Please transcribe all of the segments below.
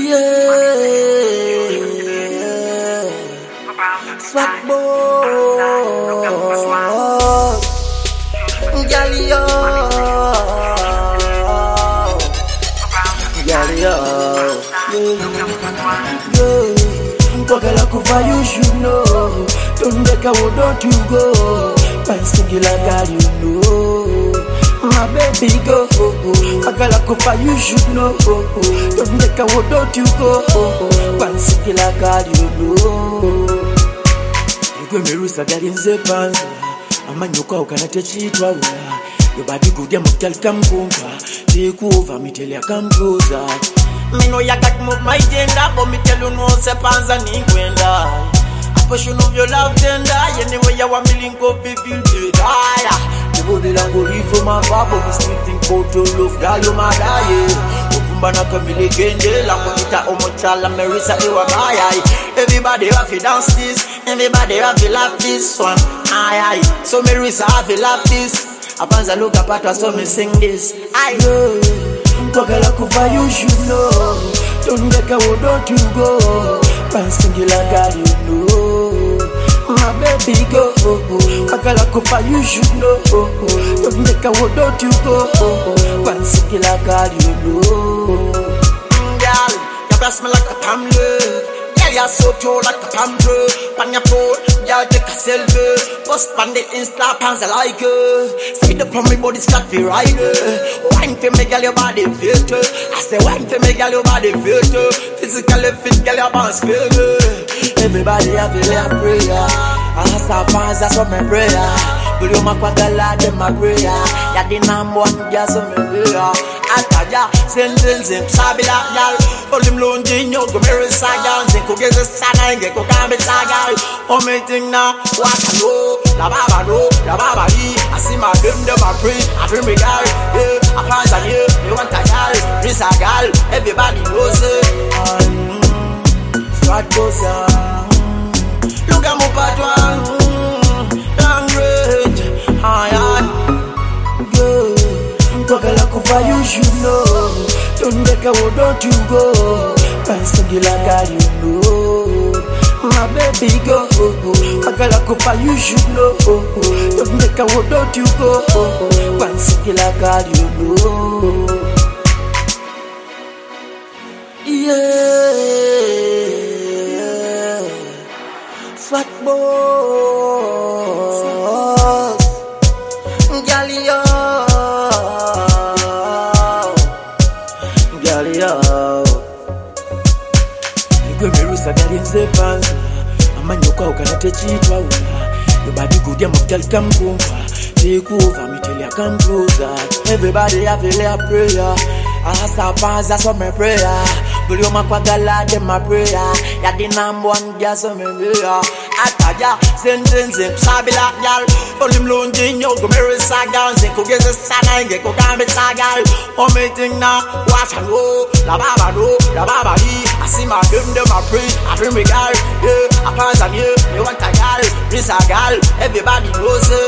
Fat boy, Galio, Mpokela kuva you should know. Don't make a word, don't you go. Pansingila girl, you know. My baby go. Mpokela kuva you should know. Don't make a word, don't you go. Pansingila girl, you know. Igwe merusa gali nze panza. Amanyoka ukanate chitwa ula. Your body good ya mukal kampunga. Take over me tell ya come closer. Me know ya got move my gender, but me tell you no se panza ni gwenda. I push you know your love tender. Anyway you want me link up if you feel tired. The body lang go read for my papa. Me still think about your love, girl you mad aye. Ofumbana kamile kende, la monita omochala merisa ewa gaya. Everybody have to dance this, everybody have to laugh this one. Aye aye, so merisa have to laugh this. Apanza look apart so me sing this. Aye. Mpokela kuva you should know. Don't make a word, don't you go. Pansingila girl you know. My baby go. Mpokela kuva you should know. Don't make a word, don't you go. Pansingila girl you know. Girl, you bless me like a pamphlet. Girl, you're so tall like a pamphlet. Pan your phone, girl take a selfie. Post pan the Insta, pans I like her. Speed up on me body, start to ride her. Wine for me, girl, your body filter. I say wine for me, girl, your body filter. Physically fit, girl, your bounce filter. Everybody have a prayer. I start pans, that's what my prayer. But you make what God them my prayer. Ya the number one girl, so me prayer. Ataja, sentence, sabila, girl. All them lonely, you go marry saga. Zenko get a saga, get go gambe saga. Oh me think now, what I know. La baba no, la baba di. I see my them I pray, I pray me girl. Yeah, I pass on you, me want a girl, this a girl. Everybody knows it. Swat goes on. Look at my patron, long range, high. Go, Mpokela kuva you should know. Don't make a word, don't you go. Pansingila girl you know. My baby go. Mpokela kuva you should know. Don't make a word, don't you go. Pansingila girl you know. Fat boy, Galio, Igwe merusa gali nze panza. Amanyoka ukanate chitwa ula. Your body good ya mukal kampunga. Take over me tell ya come closer. Everybody have a prayer. I start pans, that's what my prayer. But you make what God them my prayer. Ya the number one girl, so me prayer. Ataja, sentence, sabila, girl. All them lonely, you go marry saga. Zenko get a saga, get go gambe saga. Oh me think now, what I know. La baba no, la baba di. I see my them I pray me girl. Yeah, I pass on you, me want a girl, this a girl. Everybody knows it.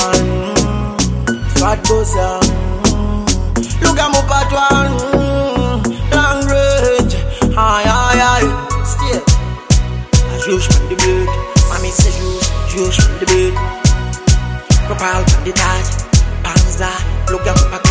Swat goes on. Look at my patron, long range, high. Still, I juice from the blood. Mommy says juice from the blood. Propal from the touch, panza. Look at my patron.